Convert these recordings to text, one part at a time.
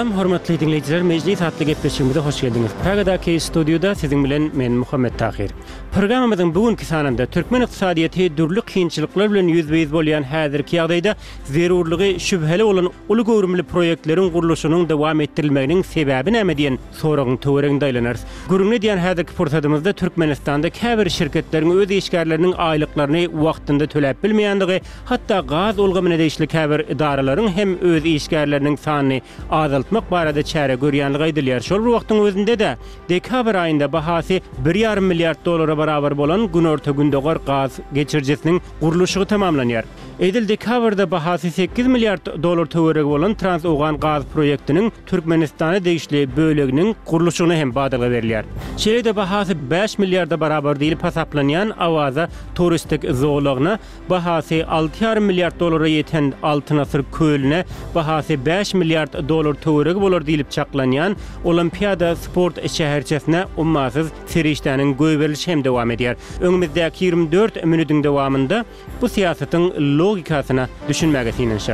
Salam, hormatly dinleyiciler, meclis atlı gepleşigimize hoş geldiniz. Praga'daki stüdyoda sizin bilen men Muhammed Tahir. Programımızın bugünkü sanında Türkmen iqtisadiyeti dürlük kynçylyklar bilen yüzbeyiz bolýan häzirki ýagdaýda zerurlygy şübheli olan uly görümli proýektlerin guruluşynyň dowam etdirilmeginiň sebäbi näme diýen soragyň töwereginde aýlanar. Gurulny diýen häzirki fursatymyzda Türkmenistanda käbir şirketleriň öz işgärleriniň aýlyklaryny wagtynda töläp bilmeýändigi, hatda gaz ulgamyna deýişli käbir idaralaryň hem öz işgärleriniň sanyny azaltmak barada çäre görýänligi aýdylýar. Şol wagtyň özünde de dekabr aýynda bahasy 1,5 milliard dolara barabar bolan Günorta Gündogar gaz geçirjesiniň guruluşy tamamlanýar. Edil dekabrda bahasy 8 milliard dolar töweregi bolan Transogan gaz proýektiniň Türkmenistana deýişli böleginiň guruluşyna hem badaly berilýär. Şeýle bahasy 5 milliarda barabar diýilip hasaplanýan Awaza turistik zoologuna bahasy 6,5 milliard dolara ýeten Altynasyr kölüne bahasy 5 milliard dolar töweregi bolar diýilip çaklanýan Olimpiada sport şäherçesine ummasyz serişdäniň göýberilişi hem dowam edýär. Öňümüzdäki 24 minütiň dowamında bu siýasatyň logikasyna düşünmäge sinen şart.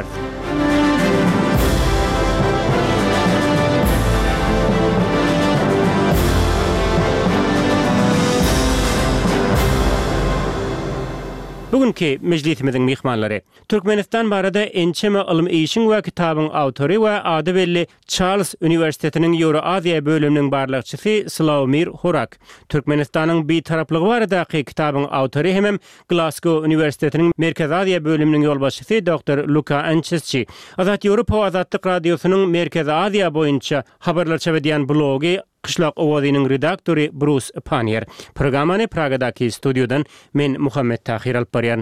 Bugünkü meclisimiziň mihmanlary Türkmenistan barada ençeme ilm eýişiň we kitabyň awtory we ady belli Charles Üniversitetiniň Ýewroaziýa bölüminiň barlykçysy Slawomir Horak. Türkmenistanyň betaraplygy baradaky kitabyň awtory hem Glasgow Üniversitetiniň Merkez Aziýa bölüminiň ýolbaşçysy Dr. Luka Ancheschi. Azat Ýewropa Azatlyk radiosynyň Merkez Aziýa boýunça habarlar çäpedýän blogy Kışlak Owazynyň redaktory Bruce Panier. Programany Praga'daki stüdyodan men Muhammed Tahir alyp barýan.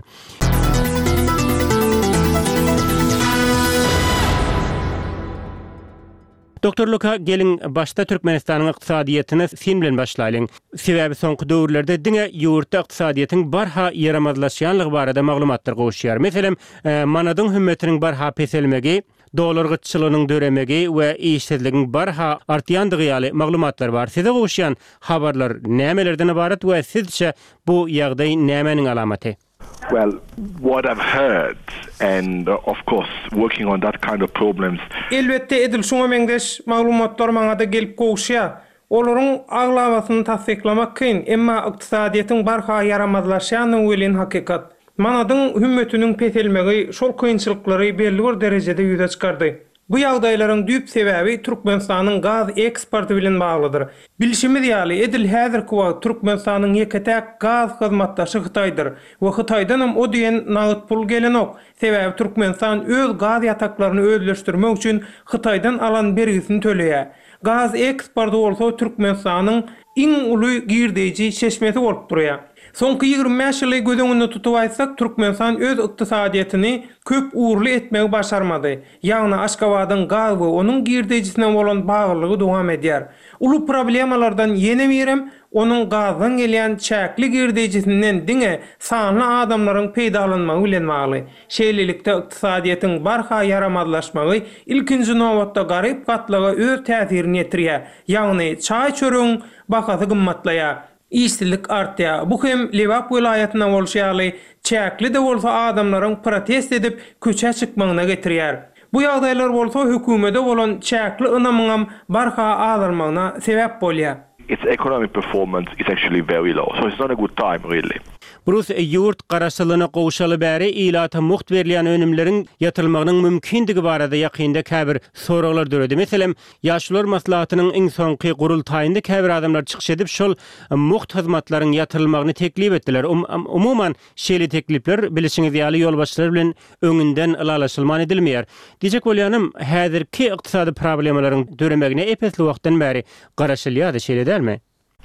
Dr. Luka, gelin başta Türkmenistanyň iqtisadiýetyny sen bilen başlaýlyň. Sebäbi soňky döwürlerde diňe ýurtda iqtisadiýetyň barha ýaramazlaşýanlygy barada maglumatlar goşýar. Meselem, manadyň hümmetiniň barha peselmegi, dolar gyçylygynyň döremegi we işsizligiň barha artýandygy ýaly maglumatlar bar. Size goşýan habarlar nämelerden ibaret we sizçe bu ýagdaý nämenin alamaty? Well, what I've heard, and of course working on that kind of problems. Elbette edil şoňa meňdeş maglumatlar maňa da gelip goşýar. Olaryň aglamasyny tasdiklamak kyn, emma iqtisadiýetyň barha ýaramazlaşýanyň welin hakykat. Manadyň hümmetiniň peselmegi şol kynçylyklary belli bir derejede ýüze çykardy. Bu ýagdaýlaryň düýp sebäbi Türkmenistanyň gaz eksporty bilen baglydyr. Bilişimiz ýaly edil häzirki wagt Türkmenistanyň ýeketäk gaz hyzmatdaşy Hytaýdyr we Hytaýdan hem o diýen nagyt pul gelenok. Sebäbi Türkmenistan öz gaz ýataklaryny özleşdirmek üçin Hytaýdan alan bergisini töleýär. Gaz eksporty bolsa Türkmenistanyň iň uly girdeji çeşmesi bolup durýar. Soňky 25 ýyly göz öňünde tutup aýtsak, Türkmenistan öz iqtisadiýetyny köp uğurly etmegi başarmady. Ýagny Aşgabatyň gaz we onuň girdejisine bolan baglygy dowam edýär. Uly problemalardan ýene birem onuň gazdan gelýän çäkli girdejisinden diňe sanly adamlaryň peýdalanmagy bilen bagly. Şeýlelikde iqtisadiýetyň barha ýaramazlaşmagy ilkinji nowatda garyp gatlyga öz täsirini ýetirýär. Ýagny çaý çöreň bahasy gymmatlaýar. İşsizlik artýar. Bu hem Lewap welaýatyna bolşýaly çäkli de bolsa adamlaryň protest edip köçe çykmagyna getirýär. Bu ýagdaýlar bolsa hökümete bolan çäkli ynamyňam barha azalmagyna sebäp bolýar. Its economic performance is actually very low, so it's not a good time really. Bruce ýurt garaşylygyna gowşaly bäri ilata muht berilýän önümleriň ýatyrylmagynyň mümkindigi barada ýakynda käbir soraglar döredi. Meselem, ýaşlar maslahatynyň iň soňky gurultaýynda käbir adamlar çykyş edip şol muht hyzmatlaryň ýatyrylmagyny teklip etdiler. Umuman şeýle teklipler bilişiňiz ýaly ýolbaşçylar bilen öňünden ilalaşylman edilmeýär. Diýjek bolýanym, häzirki iqtisady problemalaryň döremegine epesli wagtdan bäri garaşylýar şeýle dälmi?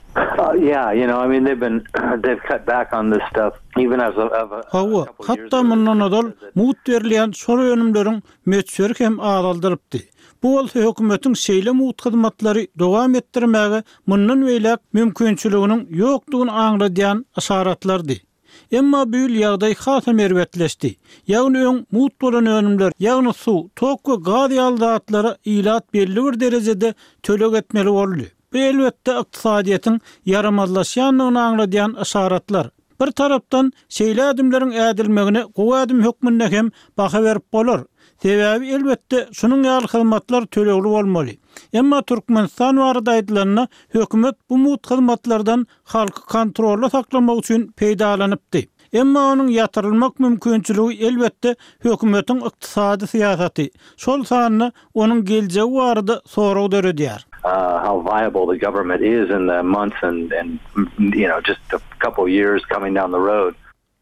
Yeah, you know, I mean, they've cut back on this stuff even as Hawa, hatta mundan adal mut berilýän soru önümleriň meçhur hem azaldyrypdy. Bu bolsa hökümetiň şeýle mut hyzmatlary dowam etdirmäge mundan beýlek mümkinçiliginiň ýokdugyny aňladýan aşaratlardy. Emma bu ýagdaý hasam merwetleşdi. Ýagny öň mut bolan önümler, ýagny suw, tok we gaz ýaldatlary ilat belli bir derejede tölek etmeli boldy. Bu elbette iqtisadiýetyň ýaramazlaşýanyny aňladýan aşaratlar. Bir tarapdan şeýle adamlaryň ädilmegine gowy adam hökmünde hem baha berip bolar. Sebäbi elbette şunun ýaly hyzmatlar tölegli bolmaly. Emma Türkmenistan barada aýdylanna hökümet bu mut hyzmatlardan halky kontrolda saklamak üçin peýdalanypdy. Emma onun yatırılmak mümkünçülüğü elbette hökümetin iqtisadi siyasaty. Şol sanyny onun geljeği barada soraw döredýär. How viable the government is in the months and just a couple of years coming down the road.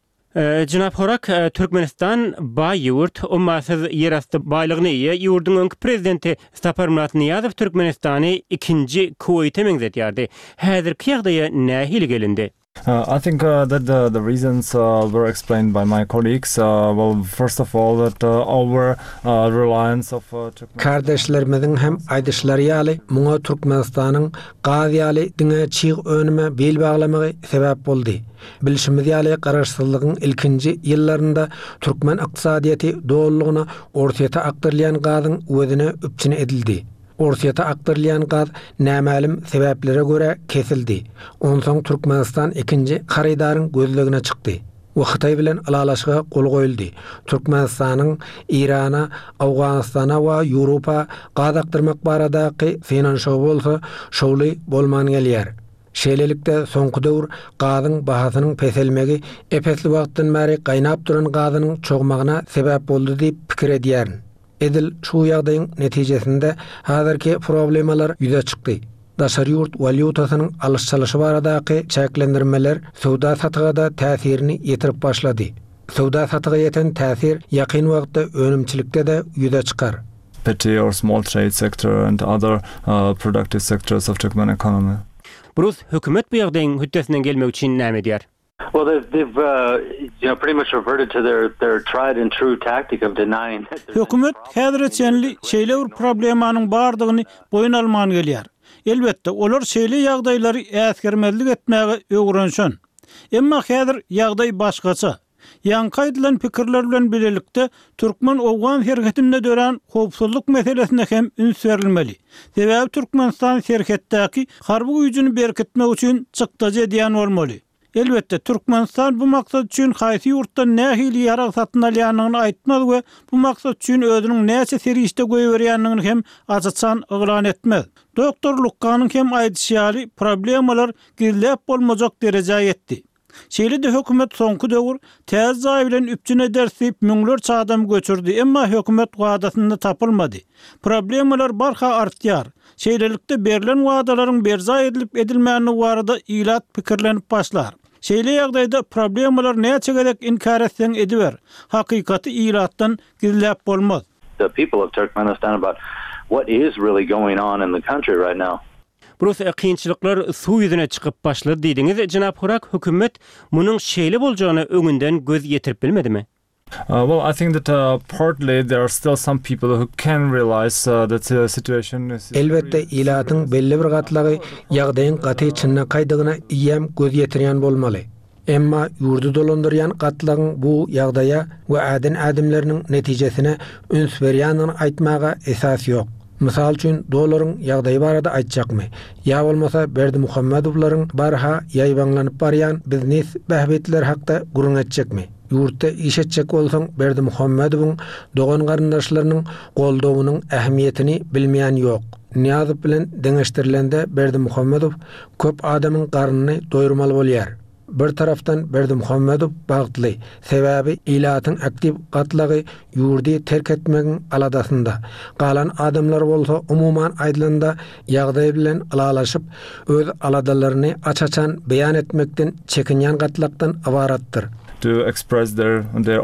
Jynap Horak, Türkmenistan bay ýurt, ummasyz ýerasty baýlygyny ýa ýurdun öňki prezidenti Sapar Murat Niýazow Türkmenistany ikinji Kuwait'e meňzetýärdi. Häzirki ýagdaýa nähili gelindi? I think that the reasons were explained by my colleagues. Well, first of all, that our reliance of kardeşlerimizin hem aýdyşlary ýaly muňa Türkmenistanyň gaz ýaly diňe çyg önüme bel baglamagy sebäp boldy. Bilişimiz ýaly garaşsyzlygyň ilkinji ýyllarynda Türkmen ykdysadyety dolulugyna ortaýa aktarylýan gazyň özüne üpçüne edildi. Ortaýa aktarylýan gaz nämälim sebeplere göre kesildi. Onsoň Türkmenistan ikinji harydaryň gözlegine çykdy. O Xitay bilen alalaşyga gol goýuldy. Türkmenistanyň Irana, Awganistana we Ýewropa gaz aktyrmak baradaky finansiýa bolsa, şowly bolman gelýär. Şeýlelikde soňky döwür gazyň bahasynyň peselmegi epesli wagtdan bäri gaýnap duran gazynyň çogmagyna sebäp boldy diýip pikir edýär. Edil şu ýagdaýyň netijesinde häzirki problemalar ýüze çykdy. Daşary ýurt valyutasynyň alyş-çalyşy baradaky çäklendirmeler sowda satyga täsirini ýetirip başlady. Sowda satyga ýeten täsir ýakyn wagtda önümçilikde de ýüze çykar. petty or small trade sector and other productive sectors of Turkmen economy. Burus hökümet bu ýagdaýyň hüddesinden gelmek üçin näme edýär? Well, they've pretty much reverted to their tried and true tactic of denying. Hökümet häzirçenli şeýle bir problemanyň bardygyny boyun alman gelýär. Elbette olar şeýle ýagdaýlary äsgermezlik etmäge öwrenşen. Emma häzir ýagdaý başgaça. Ýanky aýdylan pikirler bilen bilelikde Türkmen owgan herketinde dören howpsuzlyk meselesine hem üns berilmeli. Sebäbi Türkmenistan herketdäki harby güýjüni berkitmek üçin çykdaja edýän bolmaly. Elbette Türkmenistan bu maksat üçin haýsy ýurtdan nähili ýarag satyn alýanyny aýtmaz we bu maksat üçin özüniň näçe serişde goýberýänini hem açyçan yglan etmez. Doktor Lukkanyň hem aýdyşýaly problemalar gizläp bolmajak derejäge ýetdi. Şeýle-de hökümet soňky döwür täze zaý bilen üpçüne dersip müňlerçe adam göçürdi, emma hökümet wadasyny tapylmady. Problemalar barha artýar. Şeýlelikde berilen wadalaryň berza edilip edilmäni barada ilat pikirlenip başlar. Şeýle ýagdaýda problemalar näçe gerek inkar etseň ediber. Hakykaty ilatdan gizläp bolmaz. The people of Turkmenistan about what is really going on in the country right now. Burus kynçylyklar suw ýüzüne çykyp başlady diýdiňiz. Jynap Horak, hökümet munyň şeýle boljagyny öňünden göz ýetirip bilmedimi? Well, I think that partly there are still some people who can realize that the situation is. Elbette ilatyň belli bir gatlagy ýagdaýyň gaty çynna kaýdygyna ýem göz ýetirýän bolmaly. Emma ýurdu dolandyrýan gatlagyň bu ýagdaýa we adamlarynyň netijesine üns berýänini aýtmaga esas ýok. Misal üçin dolaryň ýagdaýy barada aýtjakmy? Ýa bolmasa Berdi Muhammedowlaryň barha ýaýbanlanyp barýan biznes bähbetler hakda gurun etjekmi? Ýurtda iş etjek bolsaň Berdi Muhammedowyň dogan garyndaşlarynyň goldawynyň ähmiýetini bilmeýän ýok. Niýazow bilen deňeşdirilende Berdi Muhammedow köp adamyň garnyny doýurmaly bolýar. Bir taraftan Berdi Muhammedow bagtly, sebäbi ilatyň aktiv gatlagy ýurdy terk etmegiň aladasynda. Galan adamlar bolsa umuman aýdylanda ýagdaý bilen alalaşyp öz aladalaryny açaçan beýan etmekden çekinýän gatlakdan abaratdyr. To express their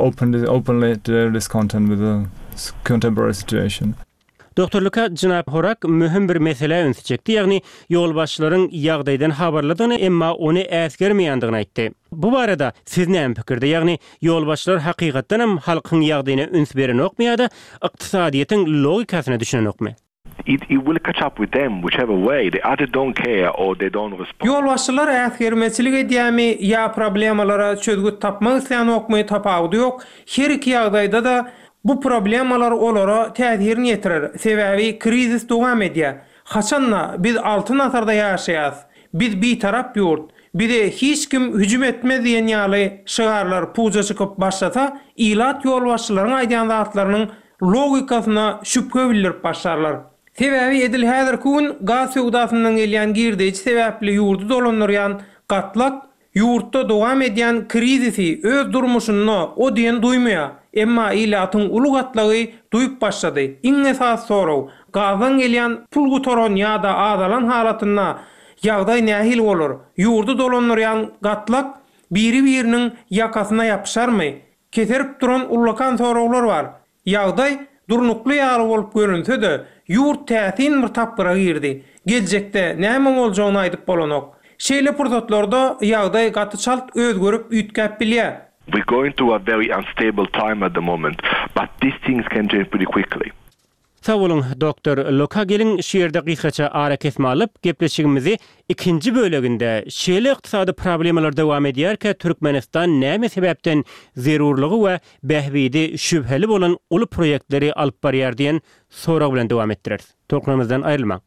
openly their discontent with the contemporary situation. Doktorluka Jynap Horak mühim bir mesele öňe çekdi. Ýagny ýolbaşçylaryň ýagdaýdan habarladygyny emma ony äsgermeýändigini aýtdy. Bu barada siz näme pikirde? Ýagny ýolbaşçylar hakykatdan hem halkyň ýagdaýyna üns beren okmaýa-da ykdysadyýetyň logikasyny düşünen okmy? It will catch up with them whichever way. They either don't care or they don't respond. Ýolbaşçylar äsgermeçilik edýärmi ýa problemalara çözgüt tapmak isleýän okmy tapawdy ýok. Her iki ýagdaýda da bu problemalar olara täsirini ýetirir. Sebäbi krizis dowam edýär. Haçanla biz 6 asarda ýaşaýas. Biz bir tarap ýurt. Bize hiç kim hücum etmez diýen ýaly şygarlar puja çykyp başlasa, ilat ýolbaşçylaryň aýdýan zatlarynyň logikasyna şüphe bildirip başlarlar. Sebebi edil häzirki gün gaz sowdasyndan gelýän girdiği sebäpli ýurdu dolanýan gatlak ýurtda dowam edýän krizisi öz durmuşyny o diýen duýmaýar. Emma ilatyň uly gatlagy duýup başlady. Iň esas soraw gazdan gelýän pul gutoran ýa-da azalan halatyna ýagdaý nähil bolar? Ýurdu dolanýan gatlak biri-biriniň ýakasyna ýapyşarmy? Keserip duran ullakan sorawlar bar. Ýagdaý durnukly ýaly bolup görünse-de, ýurt täsin bir tapyra girdi. Geljekde näme boljagyny aýdyp bolanok. Şeýle pursatlarda ýagdaý gatyçalt özgörüp üýtgäp bilýär. We're going through a very unstable time at the moment, but these things can change pretty quickly. Sağ olun Dr. Luka, gelin şiirde kısaça ara kesme alıp gepleşigimizi ikinci bölümünde şeýle ykdysady problemalar dowam edýärkä Türkmenistan näme sebäpden zerurlygy we behbidi şübheli bolan uly proýektleri alyp barýar diýen sorag bilen dowam etdireriz. Toklamyzdan aýrylmaň.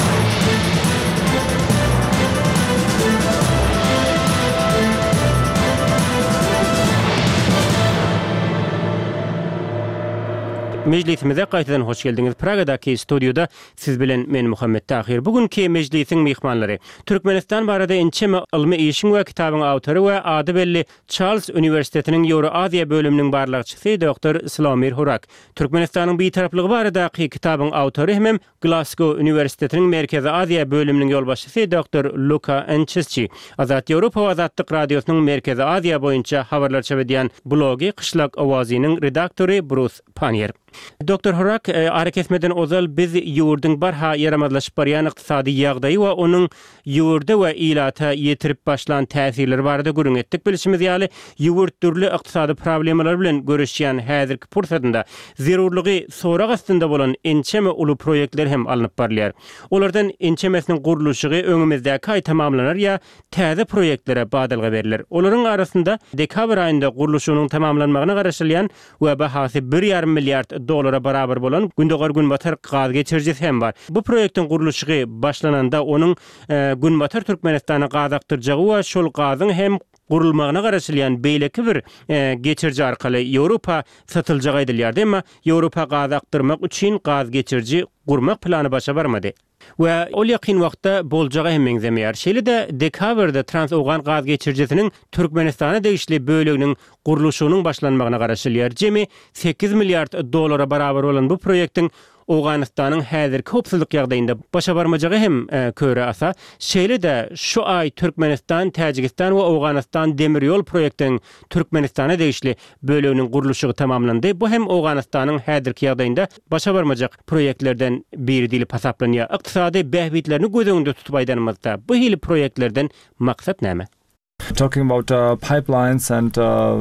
Meclisimize gaýtadan hoş geldiňiz. Pragadaky studioda siz bilen men Muhammed Tahir. Bugünkü meclisiň mehmanlary Türkmenistan barada ençeme ilmi işiň we kitabyň awtory we ady belli Charles Üniversitetiniň Ýewro-Aziýa bölüminiň barlykçysy Dr. Slomir Horak. Türkmenistanyň bitaraplygy baradaky kitabyň awtory hem Glasgow Üniversitetiniň Merkezi Aziýa bölüminiň ýolbaşçysy Dr. Luka Encheschi. Azat Ýewropa we Azatlyk radiosynyň Merkezi Aziýa boýunça habarlar çapedýän blogi Qışlak Awazynyň redaktory Bruce Panier. Dr. Horak, arakesmeden ozal biz ýurdyň barha ýaramazlaşyp barýan ykdysady ýagdaýy we onuň ýurda we ilata ýetirip başlan täsirleri barada görüň etdik. Bilişimiz ýaly ýurt türli ykdysady problemalar bilen görüşýän häzirki pursatynda zerurlygy sorag astynda bolan ençeme uly proýektler hem alınıp barýar. Olardan ençemesiniň guruluşy öňümizdäki aý tamamlanar ýa täze proýektlere badalga berilir. Olaryň arasynda dekabr aýynda guruluşynyň tamamlanmagyna garaşylýan we bahasy 1,5 milliard dolara barabar bolan Gündogar Günbatar gaz geçirjisi hem bar. Bu proýektiň guruluşy başlananda onuň Günbatar Türkmenistana gaz aktyrjagy we şol gazyň hem gurulmagyna garaşylýan beýleki bir geçirji arkaly Ýewropa satyljagy aýdylýar. Emma Ýewropa gaz aktyrmak üçin gaz geçirji gurmak plany başa barmady. We ol ýakyn wagtda boljagy hem meňzemeýär. Şeýle-de dekabrda Trans-Owgan gaz geçirjisiniň Türkmenistana degişli bölегiniň guruluşynyň başlanmagyna garaşylýar. Jemi 8 milliard dolara barabar bolan bu proýektiň Owganystanyň häzirki hopsuzlyk ýagdaýynda başa barmajagy hem köre asa. Şeýle-de şu ay Türkmenistan, Täjikistan we Owganystan demir ýol proýektiň Türkmenistana degişli bölегiniň guruluşy tamamlandy. Bu hem Owganystanyň häzirki ýagdaýynda başa barmajak proýektlerden biri diýilip hasaplanýar. Ykdysady behbitlerini göz tutup aýdanymyzda bu hili proýektlerden maksat näme? Talking about pipelines and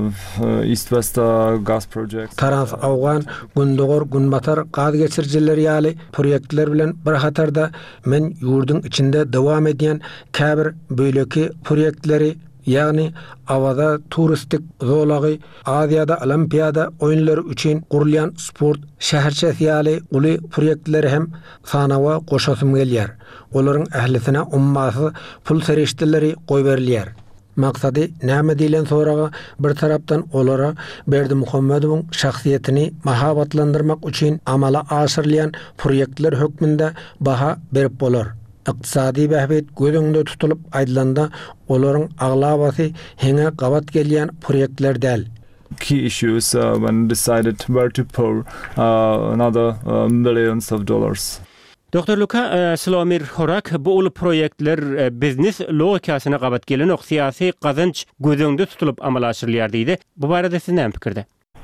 East-West gas projects. Trans-Owgan, Gündogar, Günbatar gaz geçirjileri ýaly proýektler bilen bir hatarda men ýurduň içinde dowam edýän käbir böýleki proýektleri, ýagny awada turistik zolagy, Aziýada olimpiada oýunlary üçin gurulýan sport şäherçesi ýaly uly proýektleri hem sanawa goşasym gelýär. Olaryň ählisine ummasy pul sereşdirleri goý berilýär. Maksady näme diýilen soraga bir tarapdan olara Berdimuhammedowyň şahsiýetini mahabatlandyrmak üçin amala aşyrylýan proýektler hökmünde baha berip bolar. Iqtisadi behbit gözüňde tutulup aýdylanda olaryň aglabasy heňe gabat gelýän proýektler däl. Key issues when decided where to pour another millions of dollars. Dr. Luka, Slomir Horak, bu uly proýektler biznes logikasyna gabat gelen ok syýasy gazanç gözüňde tutulup amala aşyrylýar diýdi. Bu barada siz näme pikirde?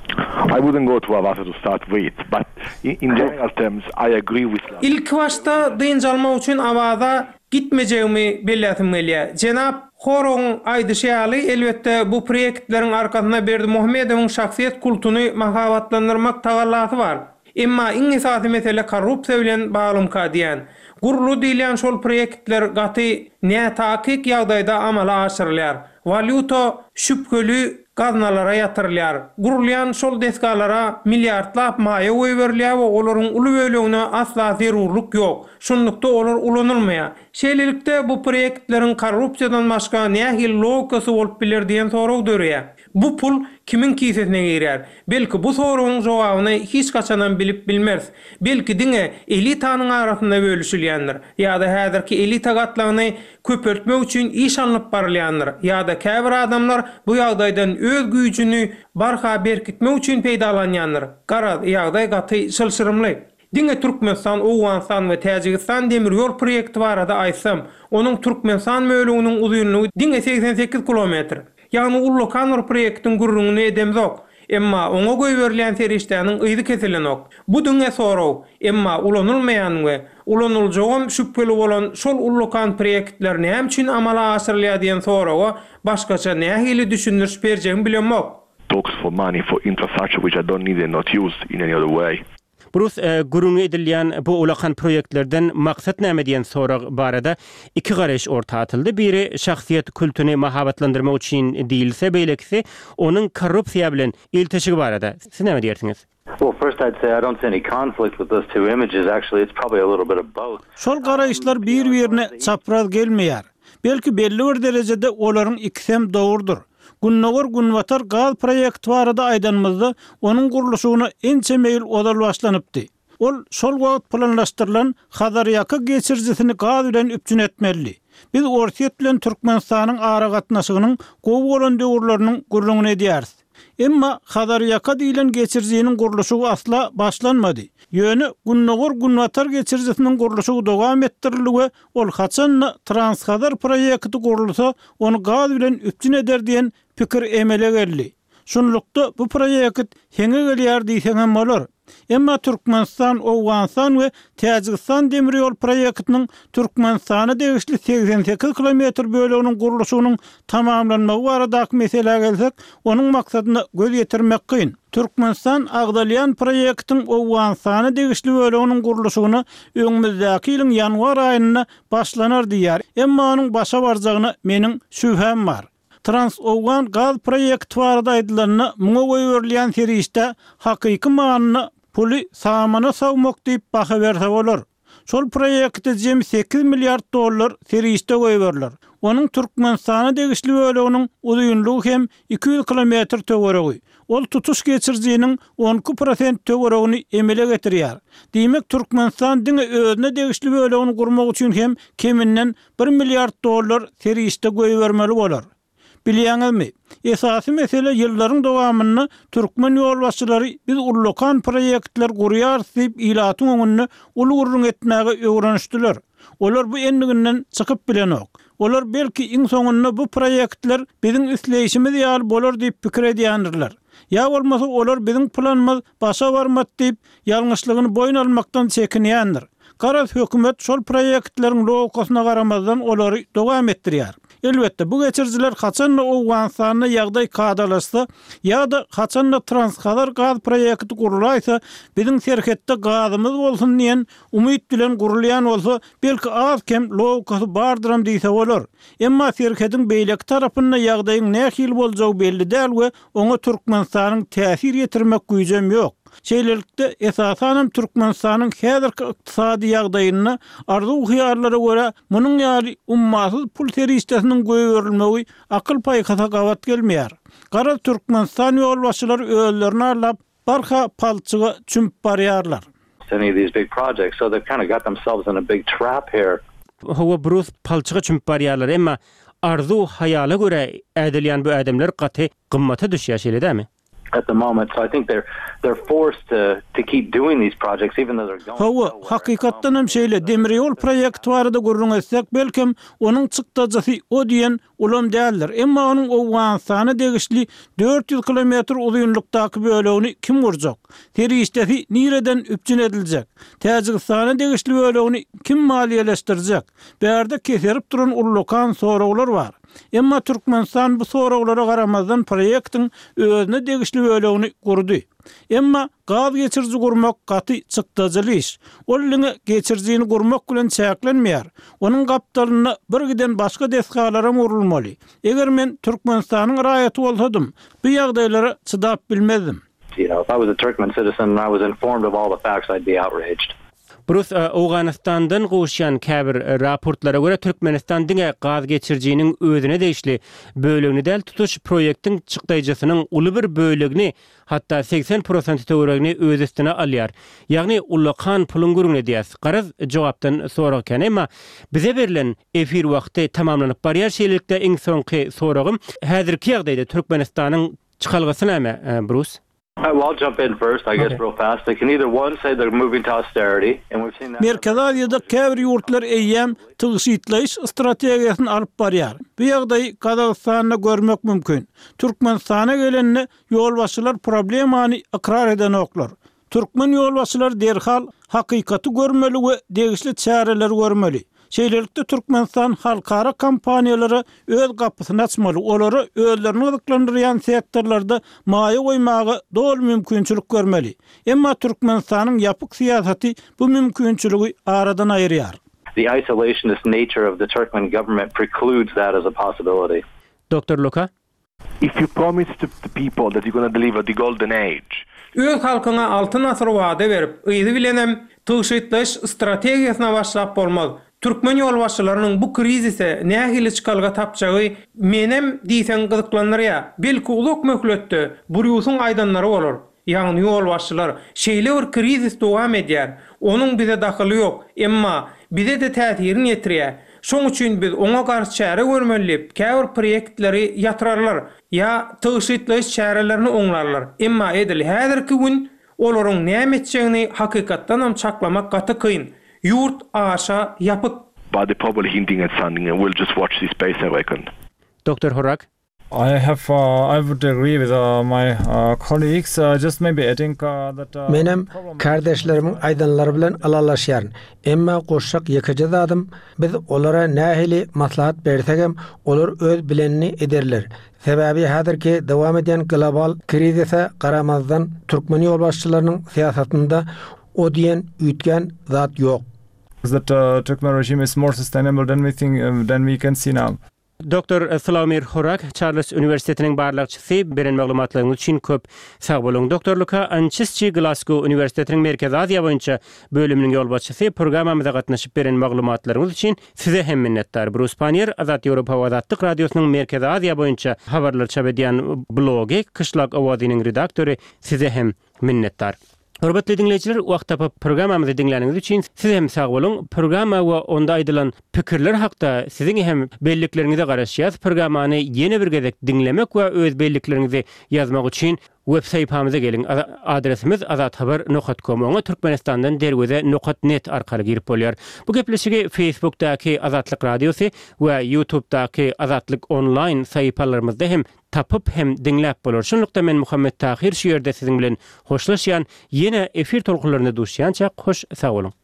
I wouldn't go to Avasa to start with, but in general terms, I agree with that. İlk başta dynjalma üçin Avasa gitmejegimi bellätim gelýär. Jenap Horoň aýdyşy ýaly elbetde bu proýektleriň arkasyna Berdimuhammedowyň şahsiýet kultuny mahabatlandyrmak tagallasy bar. Emma iň esasy mesele korrupsiýa bilen baglymka diýen. Gurulu diýilen şol proýektler gaty näme taýyk ýagdaýda amala aşyrylýar. Valuta şüpkeli gaznalara yatırylýar. Gurulýan şol deskalara milliardlap maýa goýberlýär we olaryň uly bölegine asla zerurluk ýok. Şunlukda olar ulanylmaýar. Şeýlelikde bu proýektleriň korrupsiýadan başga nähil logikasy bolup biler diýen sorag dörýär. Bu pul kimin kisesine girýär? Belki bu soragyň jogabyny hiç kaçanan bilip bilmez. Belki diňe elitanyň arasynda bölüşilýändir. Ýa-da häzirki elita gatlagyny köpeltmek üçin iş alınıp barylýandyr. Ýa-da käbir adamlar bu ýagdaýdan öz güýjüni barha berkitmek üçin peýdalanýandyr. Garaz ýagdaý gaty şylşyrymly. Diňe Türkmenistan, Owganistan we Täjikistan demir ýol proýekti barada aýsam, onuň Türkmenistan möleginiň uzunlygy diňe 88 kilometr. Ýani Ullokanur proýektiň gurrungyny edemzok. Emma oňa goýberlen serişdäniň ýydy kesilenok. Bu diňe soraw, emma ulanylmaýan we ulanyljagy şüpheli bolan şol Ullokan proýektlerini hem üçin amala aşyrylýar diýen sorawa başgaça nähili düşündiriş berjegim bilenmok. Talks for money for infrastructure which I don't need and not use in any other way. Bruce gurungy edilýän bu Ullokan proýektlerden maksat näme diýen sorag barada iki garaş orta atyldy. Biri şahsiýet kulturyny mahabatlandyrmak üçin diýilse, beýlekisi onuň korrupsiýa bilen ilteşigi barada. Siz näme diýersiňiz? Well, first I'd say I don't see any conflict with those two images. Actually, it's probably a little bit of both. Şol garaýşlar bir-birine çapraz gelmeýär. Belki belli bir derejede olaryň ikisem dogurdur. Gunnogor Gunwatar gaz proýekti barada aýdanmyzda onuň gurulşygyna ençe meýil odal başlanypdy. Ol şol wagt planlaşdyrylan Hazaryaka geçirjisini gaz bilen üpjün etmeli. Biz Orsiýet bilen Türkmenistanyň ara gatnaşygynyň gowy bolan döwürleriniň gurulugyny edýäris. Emma Hazaryaka diýilen geçirjisiniň gurulşy asla başlanmady. Ýöne Gunnogor Gunwatar geçirjisiniň gurulşy dowam etdiriligi ol haçan Transhazar proýekti gurulsa onu gaz bilen üpjün eder diýen pikir emele geldi. Şunlukda bu proýekt heňe gelýär diýsem bolar. Emma Türkmenistan, Owganistan we Täjikistan demir ýol proýektiniň Türkmenistana degişli 88 kilometr böleginiň gurulşynyň tamamlanmagy baradaky mesele gelsek, onuň maksadyna göz ýetirmek kyn. Türkmenistan agdalýan proýektiň Owganistana degişli böleginiň gurulşyny öňümüzdäki ýylyň ýanwar aýyna başlanar diýär. Emma onuň başa barjagyna meniň şüphem bar. Trans-Owgan gaz proýekti barada aýdylanyny muňa goýberlýän serişde hakyky manyny puli samana sawmak diýip baha berse bolar. Şol proýekte jem 8 milliard dollar serişde goýberler. Onuň Türkmenistana degişli böleginiň uzunlygy hem 200 kilometr töweregi. Ol tutuş geçirjiginiň 12% töweregini emele getirýär. Diýmek Türkmenistan diňe özüne degişli bölegini gurmak üçin hem keminden 1 milliard dollar serişde goýbermeli bolar. Bilýäňizmi? Esasy mesele ýyllaryň dowamyny türkmen ýolbaşçylary biz Ullokan proýektler gurýar diýip ilatyň öňünde ulgurrun etmäge öwrenişdiler. Olar bu endiginden çykyp bilenok. Olar belki iň soňunda bu proýektler biziň isleýişimiz ýaly bolar diýip pikir edýändirler. Ya bolmasa olar biziň planymyz başa barmat diýip ýalňyşlygyny boyun almakdan çekinýändir. Garaz hökümet şol proýektleriň logikasyna garamazdan olary dowam etdirýär. Elbette bu geçirjiler haçan Owganistanyň ýagdaý kadalaşsa ýa-da haçan Transhazar gaz proýekti gurulaysa biziň serhetde gazymyz bolsun diýen umyt bilen gurulýan bolsa belki az kem logikasy bardyram diýse bolar. Emma serhetiň beýlek tarapynda ýagdaýyň nähil boljagy belli däl we oňa Türkmenistanyň täsir ýetirmek güýjem ýok. Şeýlelikde esasan Türkmenistanyň häzirki ykdysady ýagdaýyna arzu hyýarlara görä munyň ýaly ummasyz pul serişdesiniň goýberilmegi akyl paýkasa gawat gelmeýär. Gara Türkmenistan ýolbaşçylary özlerini arlap barha palçyga çümp barýarlar. Any of these big projects, so they've kind of got themselves in a big trap here. Hawa Bruce palçyga çümp barýarlar, emma arzu hayala göre edilýän bu adamlar gaty gymmata düşýär şeýledämi? At the moment, so I think they're forced to keep doing these projects even though they're going. Hawa hakykatdan hem şeýle demir ýol proýekti barada gurrun etsek belkim onuň çykdajy o diýen ulam däldir. Emma onuň Owganistana degişli 400 kilometr uzunlukdaky bölegini kim gurjak? Serişdesi nireden üpjün ediljek? Täjikistana degişli bölegini kim maliýeleşdirjek? Bärde keserip duran Ullokan soraglar bar. Emma Türkmenistan bu soraglara garamazdan proýektiň özüne degişli bölegini gurdy. Emma gaz geçirji gurmak gaty çykdyjyl iş. Ol iliňe geçirjini gurmak bilen çäklenmeýär. Onuň gapdalyna bir giden başga desgalara urulmaly. Eger men Türkmenistanyň raýaty bolsam, bu ýagdaýlara çydap bilmezdim. You know, if I was a Turkmen citizen and I was informed of all the facts, I'd be outraged. Brus Awganistandan goşýan käbir raportlara görä Türkmenistan diňe gaz geçirjiniň özüne degişli bölegini del tutuş proýektiň çykdyjysynyň uly bir bölegini, hatda 80% töweregini öz üstüne alýar. Ýagny ulakan pulun gurun edýäs. Garaz jogapdan soragan, emma bize berilen efir wagty tamamlanyp barýar şeýlelikde iň soňky soragym häzirki ýagdaýda Türkmenistanyň çykalgysy näme, Brus? Well, I'll jump in first, I guess, real fast. They can either one say they're moving to austerity, and we've seen that. Merkez Aziýada käbir ýurtlar eýýäm tygyşytlaýyş strategiýasyny alyp barýar. Bu ýagdaý Kazakstanda görmek mümkin. Türkmenistana gelenni ýolbaşçylar problemany ikrar eden oklar. Türkmen ýolbaşçylar derhal hakykaty görmeli we degişli çäreler görmeli. Şeýlelikde Türkmenistan halkara kompaniýalary öz gapysyny açmaly, olary özlerini ýoklandyrýan sektorlarda maýa goýmagy dol mümkinçilik görmeli. Emma Türkmenistanyň ýapyk siýasaty bu mümkinçiligi aradan aýyrýar. The isolationist nature of the Turkmen government precludes that as a possibility. Dr. Luka? If you promise to the people that you're going to deliver the golden age, Öz halkyna altyn asyr wada berip, ýygy bilenem tygyşytlaş strategiýasyna başlap bolmaz. Türkmen ýolbaşçylarynyň bu krizise nähili çykalga tapjagy menem diýsen gyzyklanýar. Belki uluk möhletde buryusyň aýdanlary bolar. Ýagny ýolbaşçylar şeýle bir krizis dowam edýär. Onuň bize daxyly ýok, emma bize de täsirini ýetirýär. Şoň üçin biz oňa garşy çäre görmelip, käbir proýektleri ýatyrarlar ýa tygyşytlaýyş çärelerini oňlarlar. Emma edil häzirki gün olaryň näme etjegini hakykatdan hem çaklamak gaty kyn. Yurt aşa yapık. but they're probably hinting at something, and we'll just watch this space, I reckon. Dr. Horak? I would agree with my colleagues, just maybe adding that... Menem kardeşlerimin aydınları bilen alalaşýar. Emma goşşak ýekije zadym, biz olara nähili maslahat bersegem, olar öz bilenini ederler. Sebäbi häzirki dowam eden global krizise garamazdan Türkmen ýolbaşçylarynyň siýasatynda o diýen üýtgen zat ýok. That Turkmen regime is more sustainable than we can see now. Dr. Slawomir Horak, Charles Üniversitetiniň barlykçysy, beren maglumatlaryňyz üçin köp sag bolun. Dr. Luka Ançysçy, Glasgow Üniversitetiniň Merkez Aziýa boýunça bölüminiň ýolbaşçysy, programmamyza gatnaşyp beren maglumatlaryňyz üçin size hem minnetdar. Bruce Panier, Azat Ýewropa we Azatlyk radiosynyň Merkez Aziýa boýunça habarlar çap edýän blogy, Kışlak awazynyň redaktory, size hem minnetdar. Hormatly dinleyijiler, wagt tapyp programmamyzy dinläniňiz üçin size hem sag bolun. Programma we onda aýdylan pikirler hakda siziň hem belliklerinize garaşýas. Programmany ýene bir gezek dinlemek we öz belliklerinizi ýazmak üçin web saýtymyza geliň. Adresimiz azathabar.com. Oňa Türkmenistandan derweze .net arkaly girip bolýar. Bu gepleşigi Facebookdaky Azatlyk Radiosy we YouTubedaky Azatlyk online saýpalarymyzda hem tapıp hem dinläp bolar. Şonlukda men Muhammed Tahir şu ýerde siziň bilen hoşlaşýan, ýene efir tolkunlaryna duşýança hoş sag bolun.